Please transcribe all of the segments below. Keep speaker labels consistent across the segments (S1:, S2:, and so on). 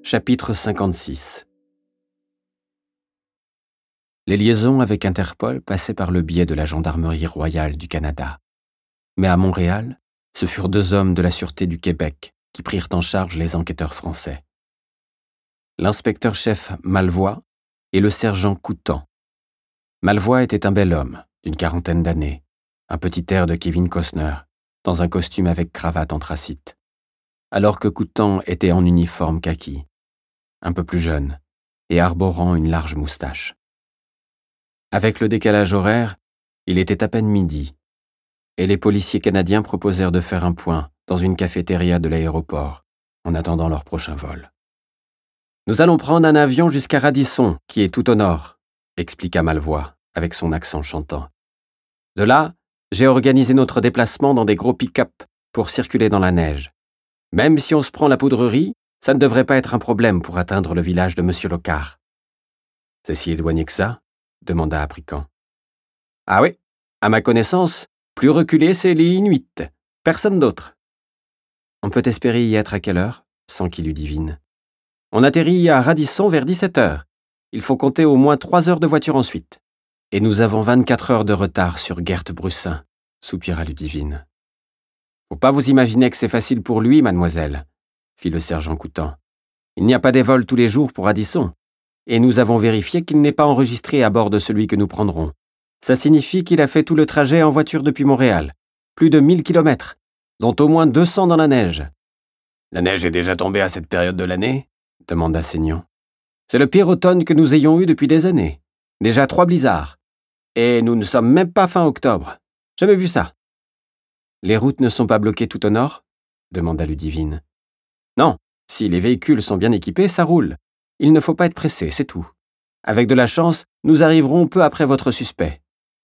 S1: Chapitre 56. Les liaisons avec Interpol passaient par le biais de la Gendarmerie royale du Canada. Mais à Montréal, ce furent 2 hommes de la Sûreté du Québec qui prirent en charge les enquêteurs français. L'inspecteur-chef Malvois et le sergent Coutan. Malvois était un bel homme, d'une 40aine d'années, un petit air de Kevin Costner, dans un costume avec cravate anthracite, alors que Coutan était en uniforme kaki, un peu plus jeune, et arborant une large moustache. Avec le décalage horaire, il était à peine midi, et les policiers canadiens proposèrent de faire un point dans une cafétéria de l'aéroport, en attendant leur prochain vol. « Nous allons prendre un avion jusqu'à Radisson, qui est tout au nord », expliqua Malvois, avec son accent chantant. « De là, j'ai organisé notre déplacement dans des gros pick-up pour circuler dans la neige. Même si on se prend la poudrerie, ça ne devrait pas être un problème pour atteindre le village de Monsieur Locard. »« C'est si éloigné que ça ?» demanda Aprican. « Ah oui, à ma connaissance, plus reculé, c'est les Inuits. Personne d'autre. »« On peut espérer y être à quelle heure ?» sans qu'il eût devine. « On atterrit à Radisson vers 17 heures. Il faut compter au moins 3 heures de voiture ensuite. Et nous avons 24 heures de retard sur Gert Brussin, soupira Ludivine. « Faut pas vous imaginer que c'est facile pour lui, mademoiselle, » fit le sergent Coutan. « Il n'y a pas des vols tous les jours pour Radisson. Et nous avons vérifié qu'il n'est pas enregistré à bord de celui que nous prendrons. Ça signifie qu'il a fait tout le trajet en voiture depuis Montréal. Plus de 1000 kilomètres, dont au moins 200 dans la neige. »« La neige est déjà tombée à cette période de l'année ?» demanda Seignon. « C'est le pire automne que nous ayons eu depuis des années. Déjà 3 blizzards. Et nous ne sommes même pas fin octobre. Jamais vu ça. »« Les routes ne sont pas bloquées tout au nord ?» demanda Ludivine. « Non, si les véhicules sont bien équipés, ça roule. Il ne faut pas être pressé, c'est tout. Avec de la chance, nous arriverons peu après votre suspect. »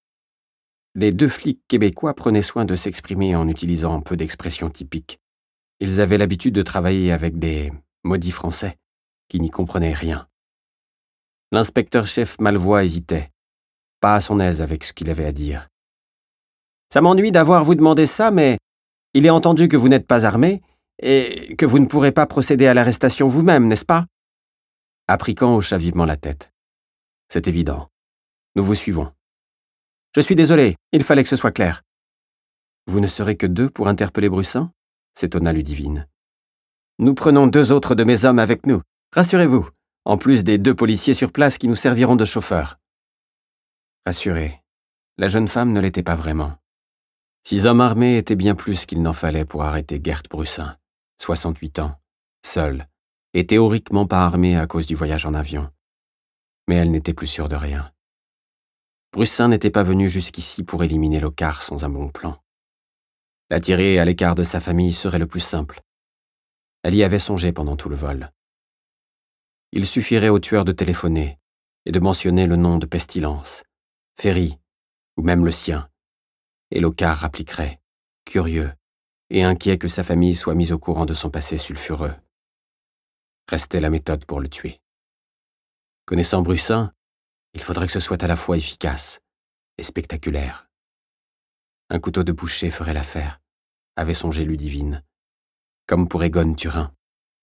S1: Les 2 flics québécois prenaient soin de s'exprimer en utilisant peu d'expressions typiques. Ils avaient l'habitude de travailler avec des maudits français qui n'y comprenaient rien. L'inspecteur-chef Malvois hésitait, pas à son aise avec ce qu'il avait à dire. « Ça m'ennuie d'avoir vous demandé ça, mais il est entendu que vous n'êtes pas armé et que vous ne pourrez pas procéder à l'arrestation vous-même, n'est-ce pas ?» Aprican hocha vivement la tête. « C'est évident. Nous vous suivons. »« Je suis désolé, il fallait que ce soit clair. »« Vous ne serez que 2 pour interpeller Brussin ?» s'étonna Ludivine. « Nous prenons 2 autres de mes hommes avec nous, rassurez-vous, en plus des 2 policiers sur place qui nous serviront de chauffeurs. » Rassurée, la jeune femme ne l'était pas vraiment. 6 hommes armés étaient bien plus qu'il n'en fallait pour arrêter Gert Brussin, 68 ans, seule, et théoriquement pas armée à cause du voyage en avion. Mais elle n'était plus sûre de rien. Brussin n'était pas venu jusqu'ici pour éliminer Locard sans un bon plan. L'attirer à l'écart de sa famille serait le plus simple. Elle y avait songé pendant tout le vol. Il suffirait au tueur de téléphoner et de mentionner le nom de Pestilence, Ferry, ou même le sien, et Locard appliquerait, curieux et inquiet que sa famille soit mise au courant de son passé sulfureux. Restait la méthode pour le tuer. Connaissant Brussin, il faudrait que ce soit à la fois efficace et spectaculaire. Un couteau de boucher ferait l'affaire, avait songé Ludivine, comme pour Egon Turin.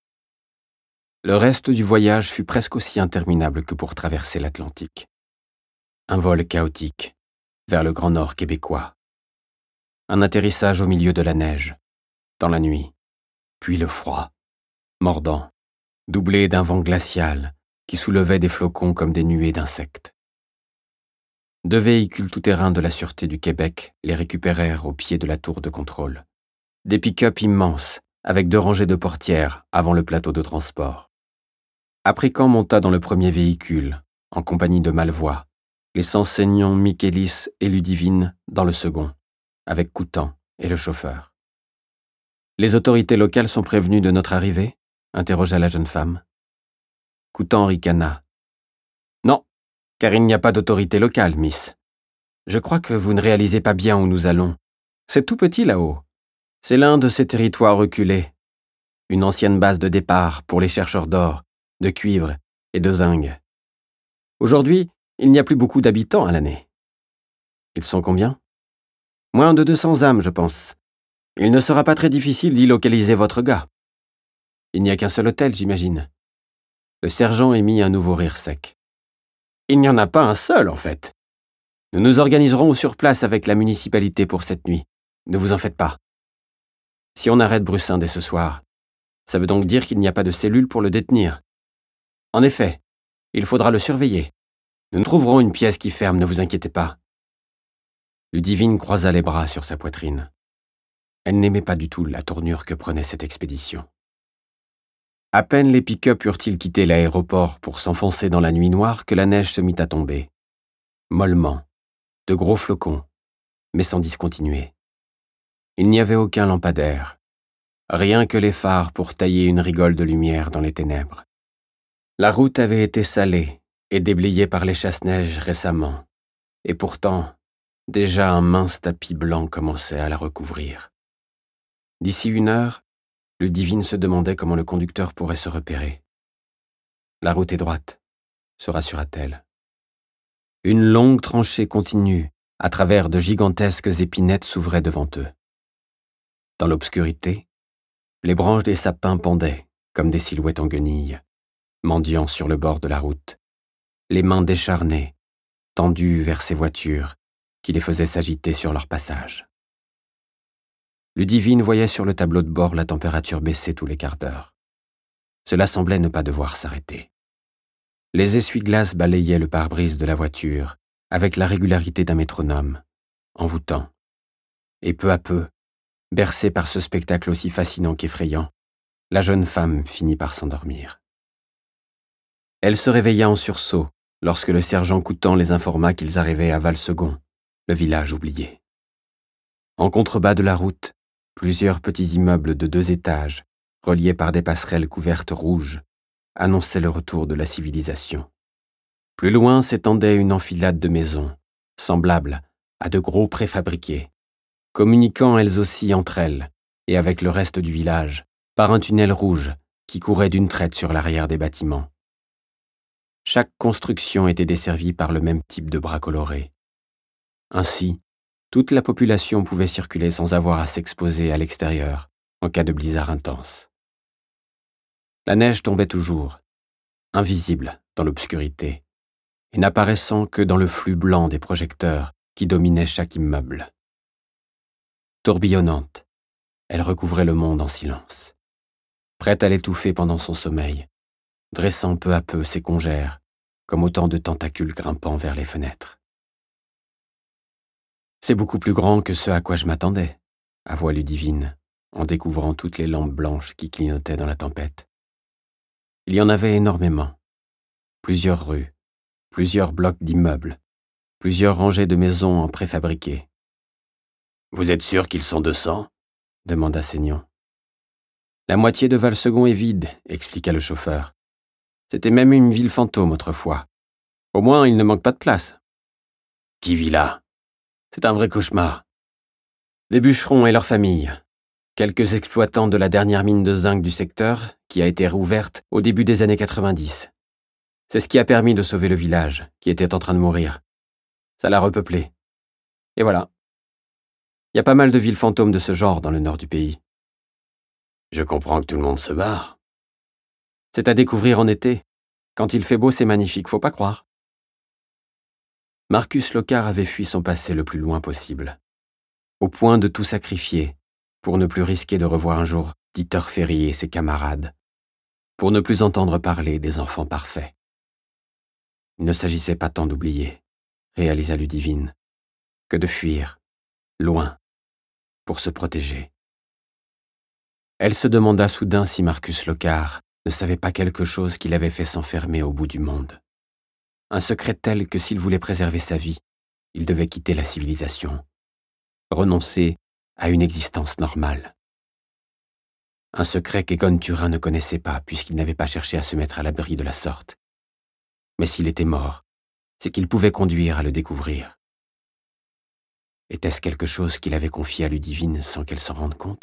S1: Le reste du voyage fut presque aussi interminable que pour traverser l'Atlantique. Un vol chaotique vers le Grand Nord québécois. Un atterrissage au milieu de la neige, dans la nuit, puis le froid, mordant, doublé d'un vent glacial qui soulevait des flocons comme des nuées d'insectes. 2 véhicules tout-terrain de la Sûreté du Québec les récupérèrent au pied de la tour de contrôle. Des pick-up immenses, avec 2 rangées de portières avant le plateau de transport. Aprican monta dans le premier véhicule, en compagnie de Malvois, laissant Seignon, Michaelis et Ludivine dans le second, avec Coutan et le chauffeur. « Les autorités locales sont prévenues de notre arrivée ?» interrogea la jeune femme. Coutan ricana. « Non, car il n'y a pas d'autorité locale, miss. Je crois que vous ne réalisez pas bien où nous allons. C'est tout petit là-haut. C'est l'un de ces territoires reculés. Une ancienne base de départ pour les chercheurs d'or, de cuivre et de zinc. Aujourd'hui, il n'y a plus beaucoup d'habitants à l'année. Ils sont combien ? Moins de 200 âmes, je pense. Il ne sera pas très difficile d'y localiser votre gars. Il n'y a qu'un seul hôtel, j'imagine. Le sergent émit un nouveau rire sec. « Il n'y en a pas un seul, en fait. Nous nous organiserons sur place avec la municipalité pour cette nuit. Ne vous en faites pas. Si on arrête Brussin dès ce soir, ça veut donc dire qu'il n'y a pas de cellule pour le détenir. En effet, il faudra le surveiller. Nous trouverons une pièce qui ferme, ne vous inquiétez pas. » Ludivine croisa les bras sur sa poitrine. Elle n'aimait pas du tout la tournure que prenait cette expédition. À peine les pick-up eurent-ils quitté l'aéroport pour s'enfoncer dans la nuit noire que la neige se mit à tomber. Mollement, de gros flocons, mais sans discontinuer. Il n'y avait aucun lampadaire, rien que les phares pour tailler une rigole de lumière dans les ténèbres. La route avait été salée et déblayée par les chasse-neige récemment, et pourtant, déjà un mince tapis blanc commençait à la recouvrir. D'ici 1 heure, Ludivine se demandait comment le conducteur pourrait se repérer. La route est droite, se rassura-t-elle. Une longue tranchée continue, à travers de gigantesques épinettes, s'ouvrait devant eux. Dans l'obscurité, les branches des sapins pendaient, comme des silhouettes en guenilles, mendiant sur le bord de la route, les mains décharnées, tendues vers ces voitures qui les faisaient s'agiter sur leur passage. Ludivine voyait sur le tableau de bord la température baisser tous les quarts d'heure. Cela semblait ne pas devoir s'arrêter. Les essuie-glaces balayaient le pare-brise de la voiture avec la régularité d'un métronome, envoûtant. Et peu à peu, bercée par ce spectacle aussi fascinant qu'effrayant, la jeune femme finit par s'endormir. Elle se réveilla en sursaut lorsque le sergent Coutan les informa qu'ils arrivaient à Valsecond, le village oublié. En contrebas de la route, plusieurs petits immeubles de 2 étages, reliés par des passerelles couvertes rouges, annonçaient le retour de la civilisation. Plus loin s'étendait une enfilade de maisons, semblables à de gros préfabriqués, communiquant elles aussi entre elles et avec le reste du village par un tunnel rouge qui courait d'une traite sur l'arrière des bâtiments. Chaque construction était desservie par le même type de bras colorés. Ainsi, toute la population pouvait circuler sans avoir à s'exposer à l'extérieur en cas de blizzard intense. La neige tombait toujours, invisible dans l'obscurité, et n'apparaissant que dans le flux blanc des projecteurs qui dominaient chaque immeuble. Tourbillonnante, elle recouvrait le monde en silence, prête à l'étouffer pendant son sommeil, dressant peu à peu ses congères, comme autant de tentacules grimpant vers les fenêtres. « C'est beaucoup plus grand que ce à quoi je m'attendais », avoua Ludivine, en découvrant toutes les lampes blanches qui clignotaient dans la tempête. Il y en avait énormément. Plusieurs rues, plusieurs blocs d'immeubles, plusieurs rangées de maisons en préfabriqué. « Vous êtes sûr qu'ils sont 200 ?» demanda Seignon. « La moitié de Valsecond est vide, » expliqua le chauffeur. « C'était même une ville fantôme autrefois. Au moins, il ne manque pas de place. »« Qui vit là ? C'est un vrai cauchemar. » Des bûcherons et leurs familles. Quelques exploitants de la dernière mine de zinc du secteur, qui a été rouverte au début des années 90. C'est ce qui a permis de sauver le village, qui était en train de mourir. Ça l'a repeuplé. Et voilà. Il y a pas mal de villes fantômes de ce genre dans le nord du pays. Je comprends que tout le monde se barre. C'est à découvrir en été. Quand il fait beau, c'est magnifique, faut pas croire. Marcus Locard avait fui son passé le plus loin possible, au point de tout sacrifier pour ne plus risquer de revoir un jour Dieter Ferry et ses camarades, pour ne plus entendre parler des enfants parfaits. Il ne s'agissait pas tant d'oublier, réalisa Ludivine, que de fuir, loin, pour se protéger. Elle se demanda soudain si Marcus Locard ne savait pas quelque chose qui l'avait fait s'enfermer au bout du monde. Un secret tel que s'il voulait préserver sa vie, il devait quitter la civilisation, renoncer à une existence normale. Un secret qu'Egon Turin ne connaissait pas puisqu'il n'avait pas cherché à se mettre à l'abri de la sorte. Mais s'il était mort, c'est qu'il pouvait conduire à le découvrir. Était-ce quelque chose qu'il avait confié à Ludivine sans qu'elle s'en rende compte ?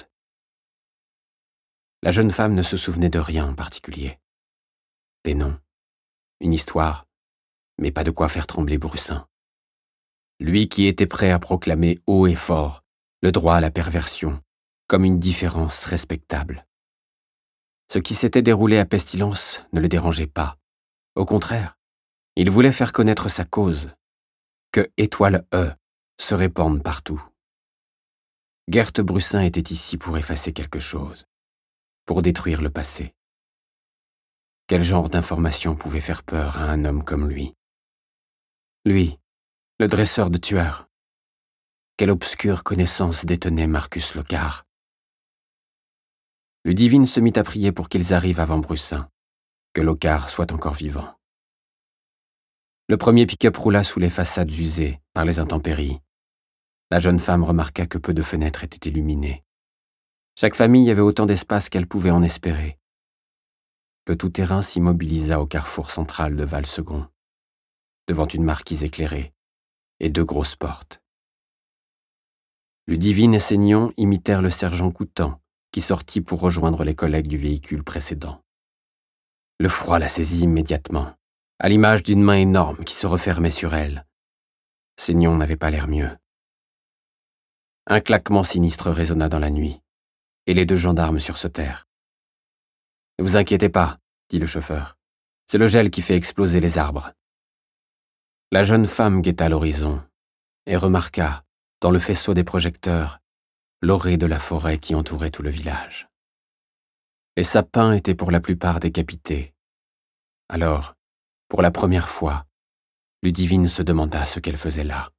S1: La jeune femme ne se souvenait de rien en particulier. Des noms, une histoire, mais pas de quoi faire trembler Brussin. Lui qui était prêt à proclamer haut et fort le droit à la perversion comme une différence respectable. Ce qui s'était déroulé à Pestilence ne le dérangeait pas. Au contraire, il voulait faire connaître sa cause, que Étoile E se répande partout. Gert Brussin était ici pour effacer quelque chose, pour détruire le passé. Quel genre d'information pouvait faire peur à un homme comme lui? Lui, le dresseur de tueurs. Quelle obscure connaissance détenait Marcus Lockhart? Ludivine se mit à prier pour qu'ils arrivent avant Brussin, que Lockhart soit encore vivant. Le premier pick-up roula sous les façades usées par les intempéries. La jeune femme remarqua que peu de fenêtres étaient illuminées. Chaque famille avait autant d'espace qu'elle pouvait en espérer. Le tout-terrain s'immobilisa au carrefour central de Val-Second, devant une marquise éclairée et 2 grosses portes. Ludivine et Seignon imitèrent le sergent Coutan, qui sortit pour rejoindre les collègues du véhicule précédent. Le froid la saisit immédiatement, à l'image d'une main énorme qui se refermait sur elle. Seignon n'avait pas l'air mieux. Un claquement sinistre résonna dans la nuit, et les 2 gendarmes sursautèrent. « Ne vous inquiétez pas, » dit le chauffeur. « C'est le gel qui fait exploser les arbres. » La jeune femme guetta l'horizon et remarqua, dans le faisceau des projecteurs, l'orée de la forêt qui entourait tout le village. Les sapins étaient pour la plupart décapités. Alors, pour la première fois, Ludivine se demanda ce qu'elle faisait là.